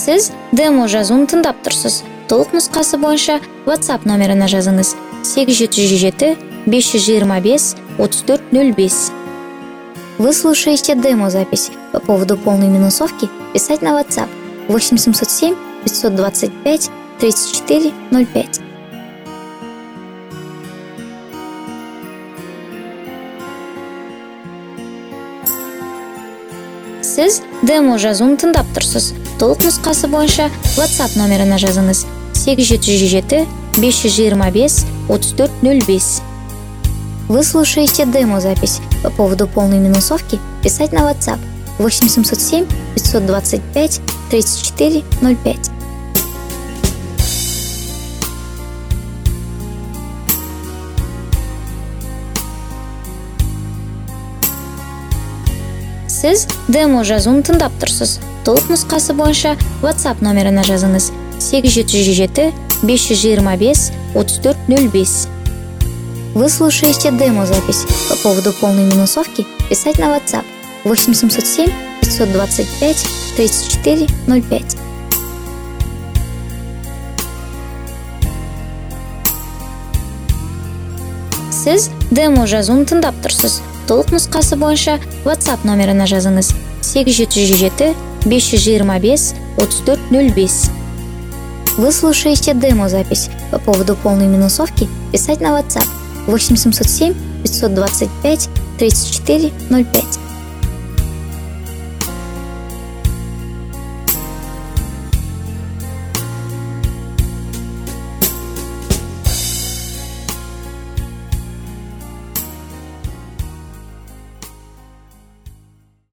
Siz demo жазуун тыңдап турсуз. Толук нускасы боюнча WhatsApp номерине жазыңыз: 877 525 3405. Вы слушаете демозапись. По поводу полной минусовки писать на WhatsApp 8707 525 3405. Siz demo жазуун тыңдап турсуз. Толук нускасы боюнча WhatsApp номерине жазыңыз: 877 525 3405. Вы слушаете демозапись. По поводу полной минусовки писать на WhatsApp 8707 525 3405. Siz demo жазуун тыңдап турсуз. Толук нускасы боюнча WhatsApp номерине жазыңыз: 877 525 3405. Вы слушаете демозапись. По поводу полной минусовки писать на WhatsApp 8707 525 3405. Siz demo жазуун тыңдап турсуз. Толук нускасы боюнча WhatsApp номерине жазыңыз: 877 525 3405. Вы слушаете демозапись. По поводу полной минусовки писать на WhatsApp 8707 525 3405.